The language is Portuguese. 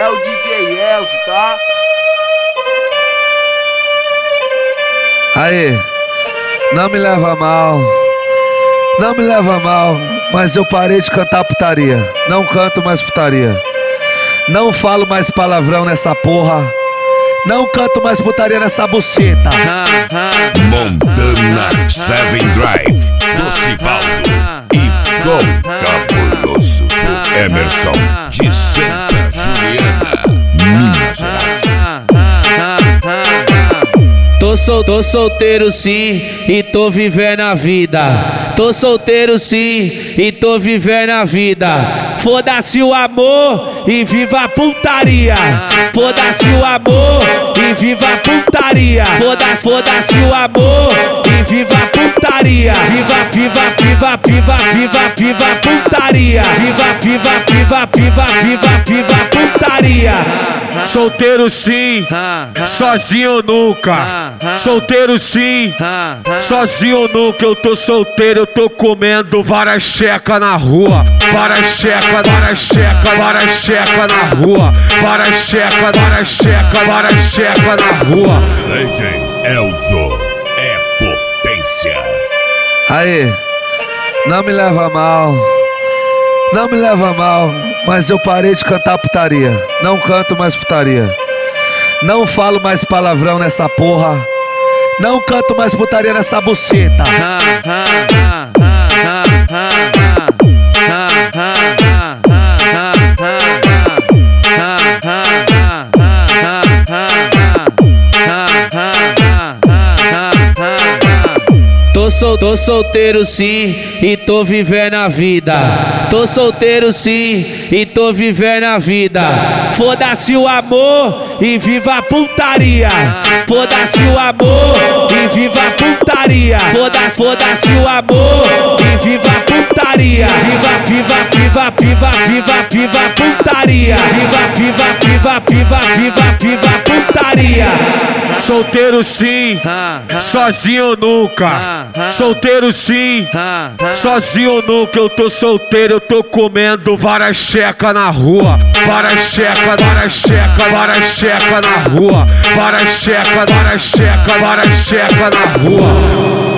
É o DJ Elcio, tá? Aí, não me leva mal, não me leva mal, mas eu parei de cantar putaria. Não canto mais putaria. Não falo mais palavrão nessa porra. Não canto mais putaria nessa buceta. Montana Seven Drive do Sivaldo e Gol Cabuloso do Emerson de Santa Juliana, Minas Gerais. Tô solteiro sim e tô vivendo a vida. Tô solteiro sim e tô vivendo a vida. Foda-se o amor e viva a putaria. Foda-se o amor e viva a putaria. Foda-se o amor e viva a putaria. Viva a putaria. Viva putaria. Solteiro sim, sozinho nunca. Solteiro sim, sozinho nunca. Eu tô solteiro, eu tô comendo várias checas na rua. Várias checas na rua. Várias checas na rua. DJ Elcio é potência. Aí, não me leva mal, não me leva mal, mas eu parei de cantar putaria. Não canto mais putaria. Não falo mais palavrão nessa porra. Não canto mais putaria nessa buceta. Tô solteiro sim e tô vivendo a vida. Tô solteiro sim e tô vivendo a vida. Foda-se o amor e viva a putaria. Foda-se o amor e viva a putaria. Foda-se o amor e viva a putaria. Viva a putaria. Viva a putaria. Solteiro sim, sozinho nunca. Solteiro sim, sozinho nunca. Eu tô solteiro, eu tô comendo várias checas na rua. Várias checas na rua. Várias checas na rua.